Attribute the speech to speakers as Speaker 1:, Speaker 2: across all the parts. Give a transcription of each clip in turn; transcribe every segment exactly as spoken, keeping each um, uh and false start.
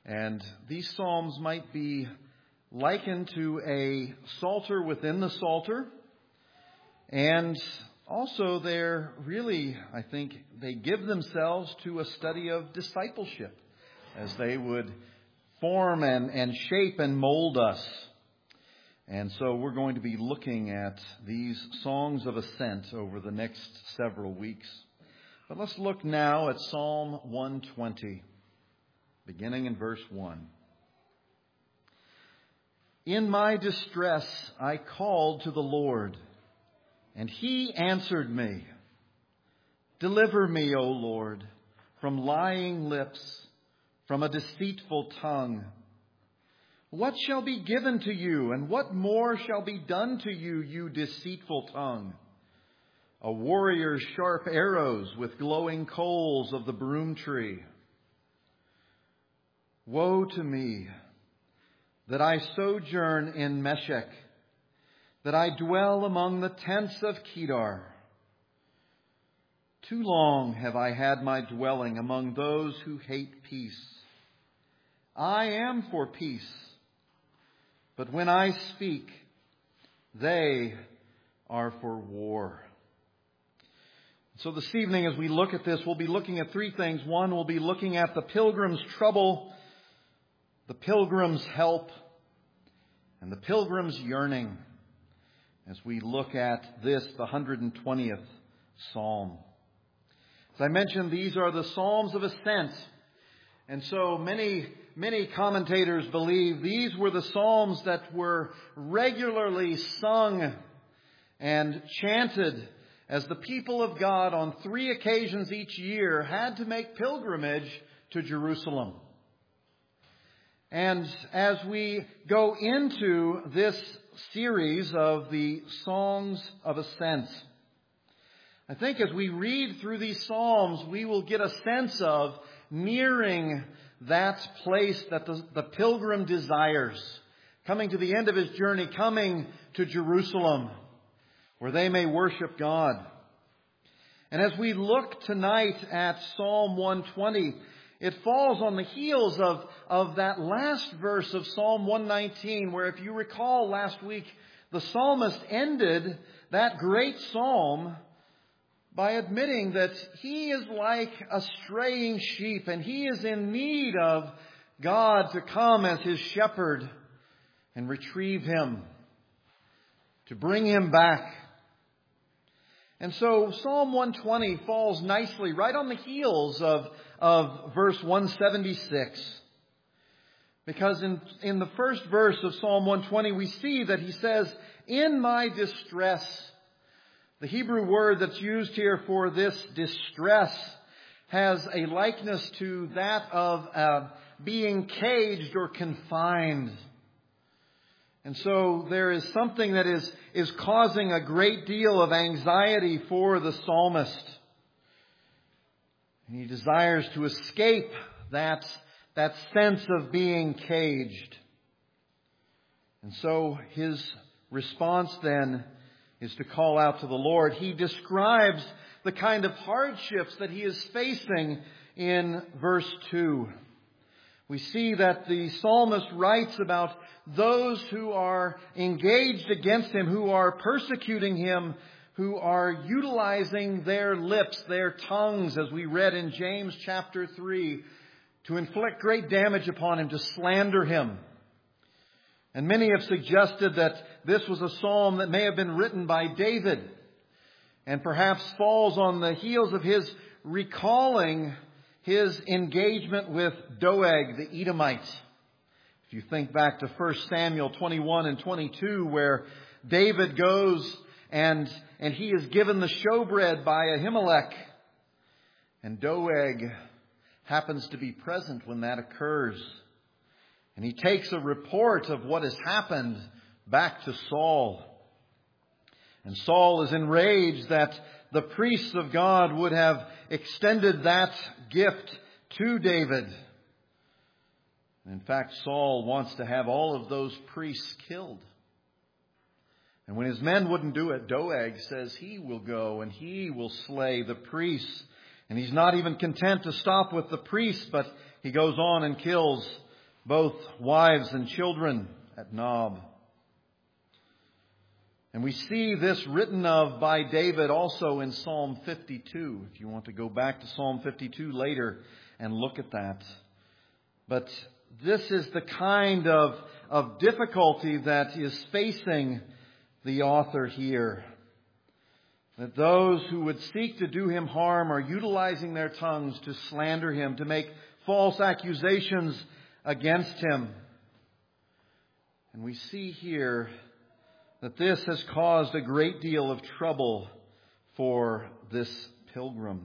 Speaker 1: And these psalms might be likened to a psalter within the psalter. And also they're really, I think, they give themselves to a study of discipleship as they would form and, and shape and mold us. And so we're going to be looking at these songs of ascent over the next several weeks. But let's look now at Psalm one twenty, beginning in verse one. In my distress I called to the Lord, and He answered me. Deliver me, O Lord, from lying lips, from a deceitful tongue. What shall be given to you, and what more shall be done to you, you deceitful tongue? A warrior's sharp arrows with glowing coals of the broom tree. Woe to me, that I sojourn in Meshech, that I dwell among the tents of Kedar. Too long have I had my dwelling among those who hate peace. I am for peace, but when I speak, they are for war. So this evening, as we look at this, we'll be looking at three things. One, we'll be looking at the pilgrim's trouble, the pilgrim's help, and the pilgrim's yearning, as we look at this, the one hundred twentieth Psalm. As I mentioned, these are the Psalms of Ascent. And so many, many commentators believe these were the Psalms that were regularly sung and chanted as the people of God on three occasions each year had to make pilgrimage to Jerusalem. And as we go into this series of the Songs of Ascent, I think as we read through these Psalms, we will get a sense of nearing that place that the, the pilgrim desires, coming to the end of his journey, coming to Jerusalem, where they may worship God. And as we look tonight at Psalm one twenty, it falls on the heels of, of that last verse of Psalm one nineteen, where, if you recall last week, the psalmist ended that great psalm by admitting that he is like a straying sheep and he is in need of God to come as his shepherd and retrieve him, to bring him back. And so Psalm one twenty falls nicely right on the heels of, of verse one seventy-six. Because in, in the first verse of Psalm one twenty, we see that he says, in my distress. The Hebrew word that's used here for this distress has a likeness to that of uh, being caged or confined. And so there is something that is, is causing a great deal of anxiety for the psalmist. And he desires to escape that, that sense of being caged. And so his response then is to call out to the Lord. He describes the kind of hardships that he is facing in verse two. We see that the psalmist writes about those who are engaged against him, who are persecuting him, who are utilizing their lips, their tongues, as we read in James chapter three, to inflict great damage upon him, to slander him. And many have suggested that this was a psalm that may have been written by David and perhaps falls on the heels of his recalling his engagement with Doeg the Edomite. If you think back to First Samuel twenty-one and twenty-two, where David goes and, and he is given the showbread by Ahimelech, and Doeg happens to be present when that occurs. And he takes a report of what has happened back to Saul. And Saul is enraged that the priests of God would have extended that gift to David. In fact, Saul wants to have all of those priests killed. And when his men wouldn't do it, Doeg says he will go and he will slay the priests. And he's not even content to stop with the priests, but he goes on and kills both wives and children at Nob. And we see this written of by David also in Psalm fifty-two. If you want to go back to Psalm fifty-two later and look at that. But this is the kind of, of difficulty that is facing the author here. That those who would seek to do him harm are utilizing their tongues to slander him, to make false accusations against him. And we see here that this has caused a great deal of trouble for this pilgrim.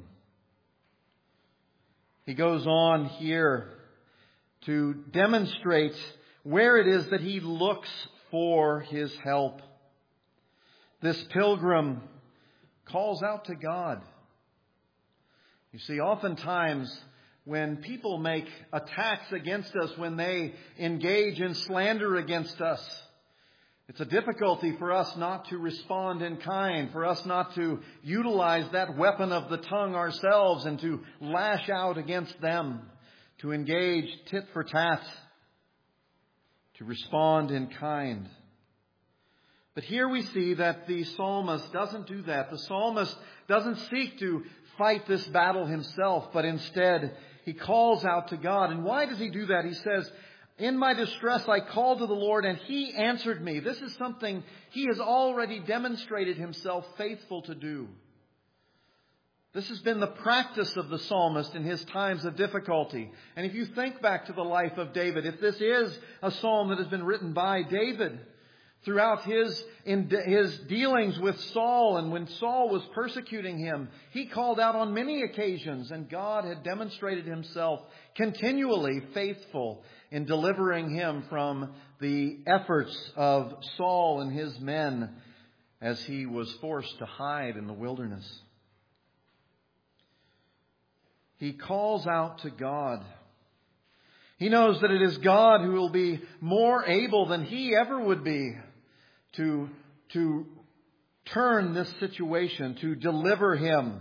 Speaker 1: He goes on here to demonstrate where it is that he looks for his help. This pilgrim calls out to God. You see, oftentimes when people make attacks against us, when they engage in slander against us, it's a difficulty for us not to respond in kind, for us not to utilize that weapon of the tongue ourselves and to lash out against them, to engage tit for tat, to respond in kind. But here we see that the psalmist doesn't do that. The psalmist doesn't seek to fight this battle himself, but instead he calls out to God. And why does he do that? He says, "In my distress I called to the Lord and He answered me." This is something he has already demonstrated himself faithful to do. This has been the practice of the psalmist in his times of difficulty. And if you think back to the life of David, if this is a psalm that has been written by David, throughout his, in his dealings with Saul and when Saul was persecuting him, he called out on many occasions, and God had demonstrated himself continually faithful in delivering him from the efforts of Saul and his men as he was forced to hide in the wilderness. He calls out to God. He knows that it is God who will be more able than he ever would be to, to turn this situation, to deliver him,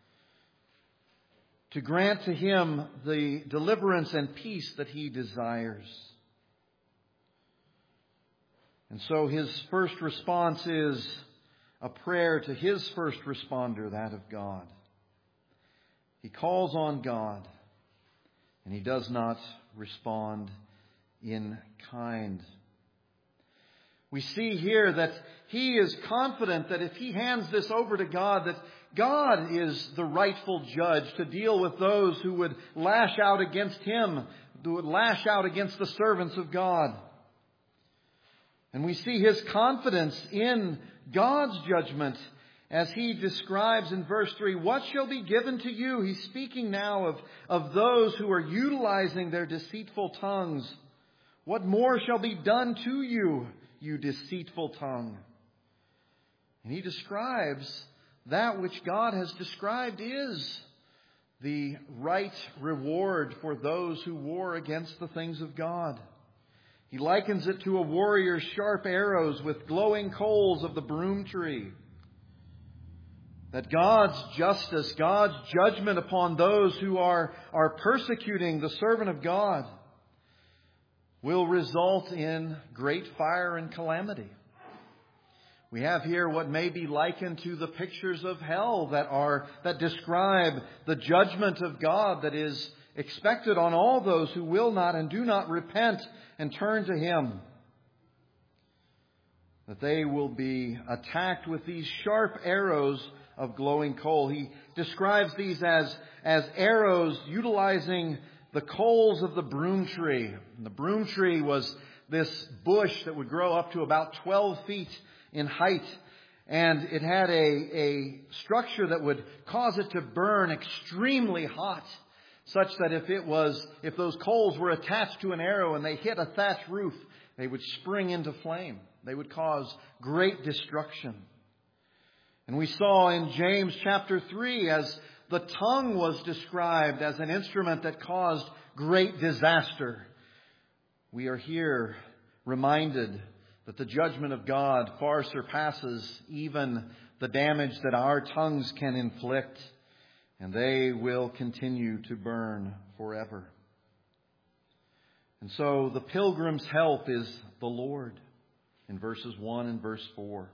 Speaker 1: to grant to him the deliverance and peace that he desires. And so his first response is a prayer to his first responder, that of God. He calls on God, and he does not respond in kind. We see here that he is confident that if he hands this over to God, that God is the rightful judge to deal with those who would lash out against him, who would lash out against the servants of God. And we see his confidence in God's judgment as he describes in verse three, "What shall be given to you?" He's speaking now of, of those who are utilizing their deceitful tongues. "What more shall be done to you, you deceitful tongue?" And he describes that which God has described is the right reward for those who war against the things of God. He likens it to a warrior's sharp arrows with glowing coals of the broom tree. That God's justice, God's judgment upon those who are, are persecuting the servant of God will result in great fire and calamity. We have here what may be likened to the pictures of hell that are that describe the judgment of God that is expected on all those who will not and do not repent and turn to Him. That they will be attacked with these sharp arrows of glowing coal. He describes these as, as arrows utilizing the coals of the broom tree. And the broom tree was this bush that would grow up to about twelve feet in height. And it had a, a structure that would cause it to burn extremely hot, such that if it was, if those coals were attached to an arrow and they hit a thatch roof, they would spring into flame. They would cause great destruction. And we saw in James chapter three, as the tongue was described as an instrument that caused great disaster, we are here reminded that the judgment of God far surpasses even the damage that our tongues can inflict, and they will continue to burn forever. And so the pilgrim's help is the Lord in verses one and verse four.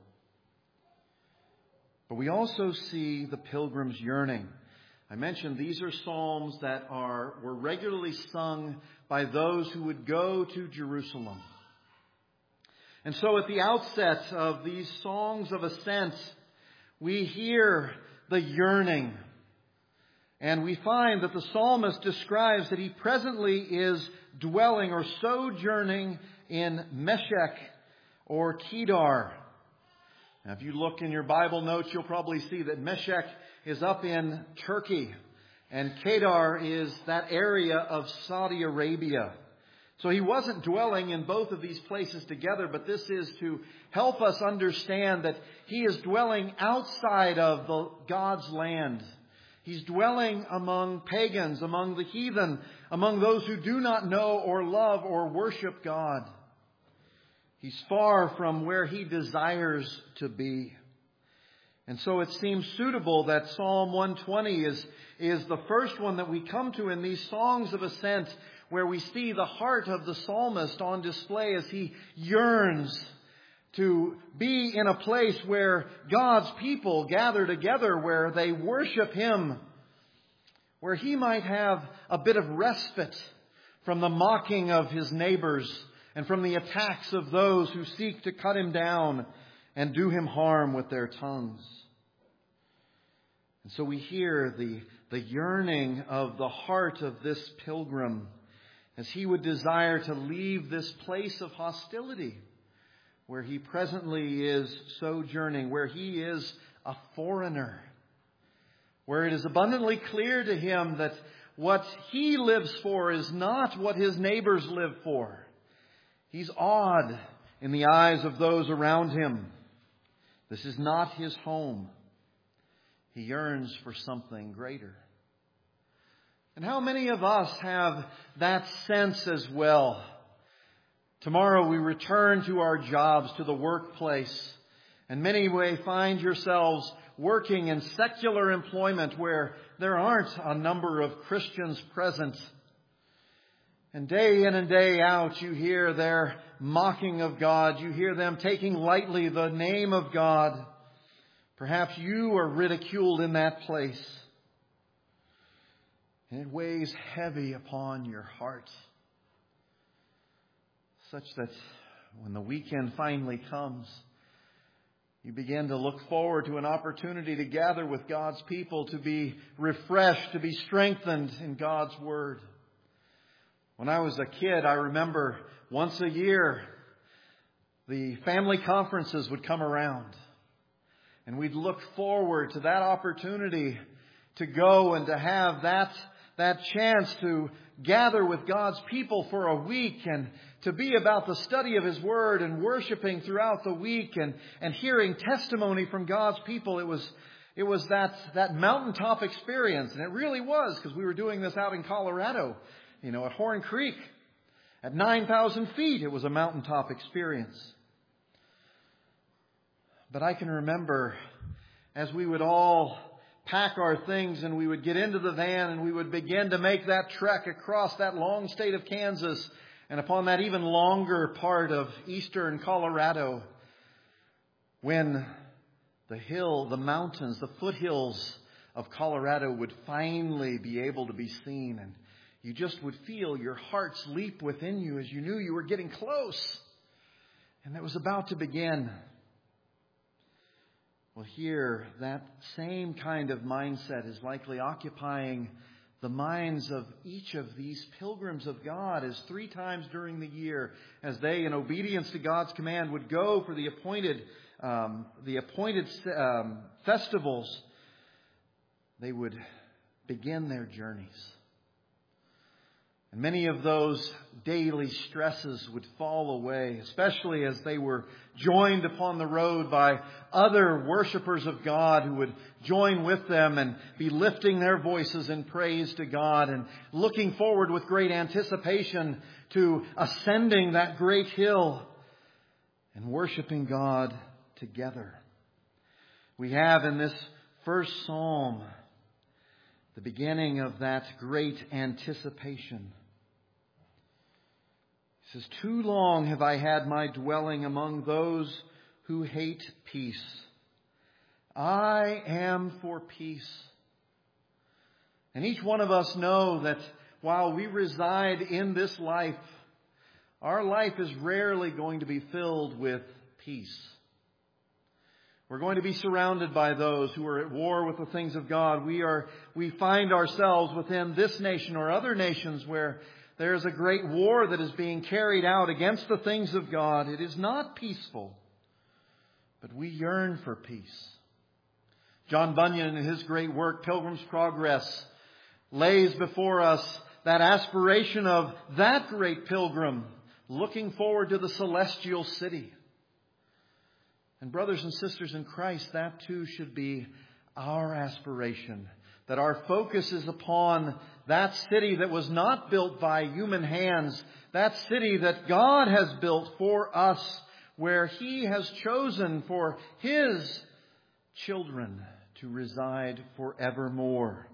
Speaker 1: But we also see the pilgrim's yearning. I mentioned these are psalms that are were regularly sung by those who would go to Jerusalem. And so at the outset of these songs of ascent, we hear the yearning. And we find that the psalmist describes that he presently is dwelling or sojourning in Meshech or Kedar. Now, if you look in your Bible notes, you'll probably see that Meshech is up in Turkey and Kedar is that area of Saudi Arabia. So he wasn't dwelling in both of these places together, but this is to help us understand that he is dwelling outside of the God's land. He's dwelling among pagans, among the heathen, among those who do not know or love or worship God. He's far from where he desires to be. And so it seems suitable that Psalm one twenty is, is the first one that we come to in these songs of ascent, where we see the heart of the psalmist on display as he yearns to be in a place where God's people gather together, where they worship Him, where he might have a bit of respite from the mocking of his neighbors and from the attacks of those who seek to cut him down and do him harm with their tongues. And so we hear the, the yearning of the heart of this pilgrim as he would desire to leave this place of hostility where he presently is sojourning, where he is a foreigner, where it is abundantly clear to him that what he lives for is not what his neighbors live for. He's awed in the eyes of those around him. This is not his home. He yearns for something greater. And how many of us have that sense as well? Tomorrow we return to our jobs, to the workplace. And many may find yourselves working in secular employment where there aren't a number of Christians present. And day in and day out you hear their mocking of God. You hear them taking lightly the name of God. Perhaps you are ridiculed in that place. And it weighs heavy upon your heart, such that when the weekend finally comes, you begin to look forward to an opportunity to gather with God's people, to be refreshed, to be strengthened in God's Word. When I was a kid, I remember once a year, the family conferences would come around. And we'd look forward to that opportunity to go and to have that, that chance to gather with God's people for a week and to be about the study of His Word and worshiping throughout the week and, and hearing testimony from God's people. It was, it was that, that mountaintop experience. And it really was, because we were doing this out in Colorado, you know, at Horn Creek. At nine thousand feet, it was a mountaintop experience. But I can remember as we would all pack our things and we would get into the van and we would begin to make that trek across that long state of Kansas and upon that even longer part of eastern Colorado, when the hill, the mountains, the foothills of Colorado would finally be able to be seen, and you just would feel your hearts leap within you as you knew you were getting close and it was about to begin. Well, here, that same kind of mindset is likely occupying the minds of each of these pilgrims of God, as three times during the year, as they, in obedience to God's command, would go for the appointed, um, the appointed um, festivals, they would begin their journeys. And many of those daily stresses would fall away, especially as they were joined upon the road by other worshipers of God who would join with them and be lifting their voices in praise to God and looking forward with great anticipation to ascending that great hill and worshiping God together. We have in this first psalm the beginning of that great anticipation. He says, too long have I had my dwelling among those who hate peace. I am for peace. And each one of us know that while we reside in this life, our life is rarely going to be filled with peace. We're going to be surrounded by those who are at war with the things of God. We are, we find ourselves within this nation or other nations where there is a great war that is being carried out against the things of God. It is not peaceful, but we yearn for peace. John Bunyan, in his great work, Pilgrim's Progress, lays before us that aspiration of that great pilgrim looking forward to the celestial city. And brothers and sisters in Christ, that too should be our aspiration. That our focus is upon that city that was not built by human hands. That city that God has built for us, where He has chosen for His children to reside forevermore.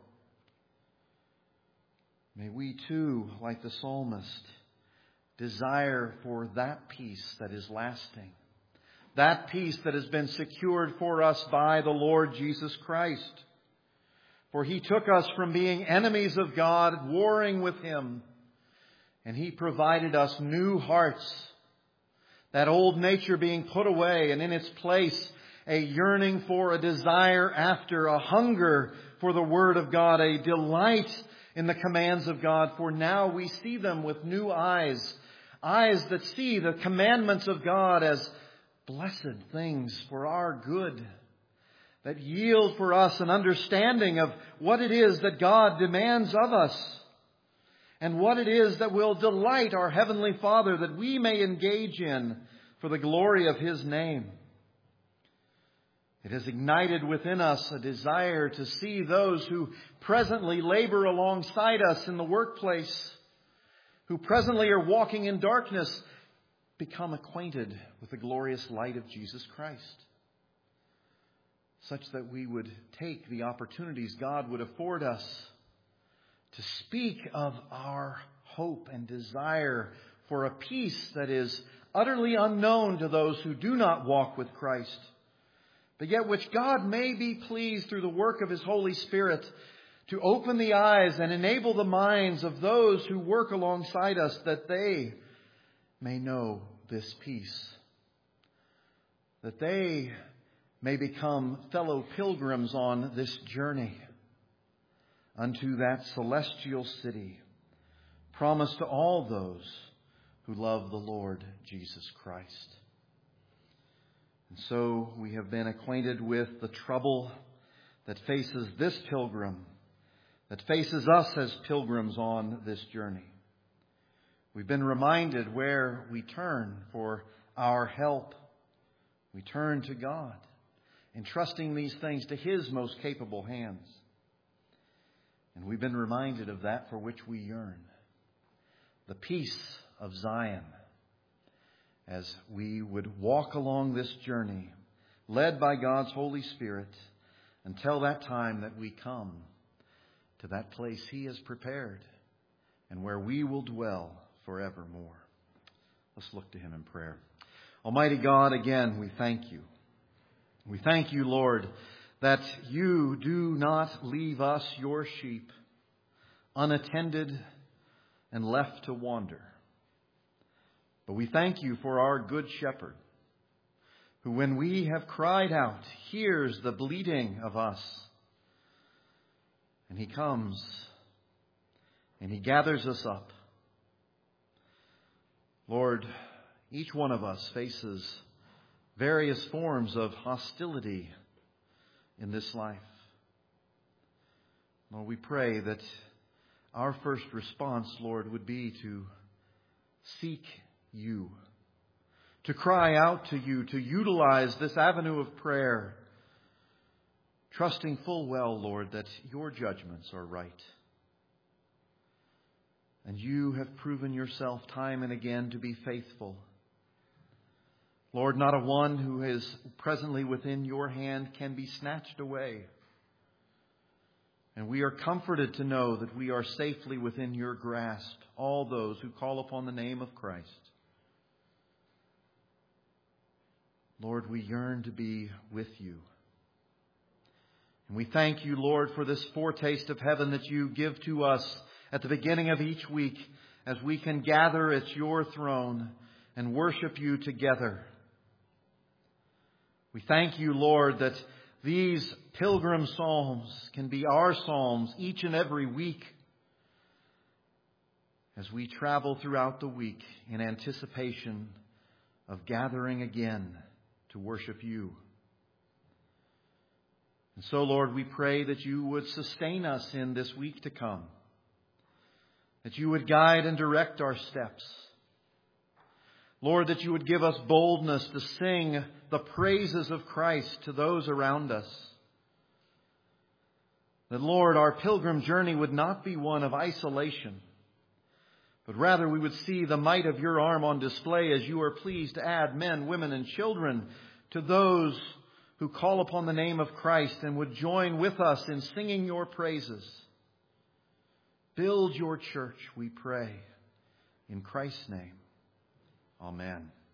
Speaker 1: May we too, like the psalmist, desire for that peace that is lasting. That peace that has been secured for us by the Lord Jesus Christ. For He took us from being enemies of God, warring with Him, and He provided us new hearts. That old nature being put away, and in its place a yearning for, a desire after, a hunger for the Word of God, a delight in the commands of God. For now we see them with new eyes, eyes that see the commandments of God as blessed things for our good, that yield for us an understanding of what it is that God demands of us, and what it is that will delight our Heavenly Father that we may engage in for the glory of His name. It has ignited within us a desire to see those who presently labor alongside us in the workplace, who presently are walking in darkness, become acquainted with the glorious light of Jesus Christ, such that we would take the opportunities God would afford us to speak of our hope and desire for a peace that is utterly unknown to those who do not walk with Christ, but yet which God may be pleased through the work of His Holy Spirit to open the eyes and enable the minds of those who work alongside us, that they may know this peace, that they may become fellow pilgrims on this journey unto that celestial city promised to all those who love the Lord Jesus Christ. And so we have been acquainted with the trouble that faces this pilgrim, that faces us as pilgrims on this journey. We've been reminded where we turn for our help. We turn to God, entrusting these things to His most capable hands. And we've been reminded of that for which we yearn, the peace of Zion, as we would walk along this journey, led by God's Holy Spirit, until that time that we come to that place He has prepared, and where we will dwell forevermore. Let's look to Him in prayer. Almighty God, again, we thank You. We thank You, Lord, that You do not leave us, Your sheep, unattended and left to wander. But we thank You for our Good Shepherd, who, when we have cried out, hears the bleating of us. And He comes and He gathers us up. Lord, each one of us faces various forms of hostility in this life. Lord, we pray that our first response, Lord, would be to seek You, to cry out to You, to utilize this avenue of prayer, trusting full well, Lord, that Your judgments are right. And You have proven Yourself time and again to be faithful. Lord, not a one who is presently within Your hand can be snatched away. And we are comforted to know that we are safely within your grasp, all those who call upon the name of Christ. Lord, we yearn to be with you. And we thank you, Lord, for this foretaste of heaven that you give to us at the beginning of each week as we can gather at your throne and worship you together. We thank you, Lord, that these pilgrim psalms can be our psalms each and every week as we travel throughout the week in anticipation of gathering again to worship you. And so, Lord, we pray that you would sustain us in this week to come, that you would guide and direct our steps. Lord, that you would give us boldness to sing the praises of Christ to those around us. That, Lord, our pilgrim journey would not be one of isolation, but rather we would see the might of your arm on display as you are pleased to add men, women, and children to those who call upon the name of Christ and would join with us in singing your praises. Build your church, we pray. In Christ's name, amen.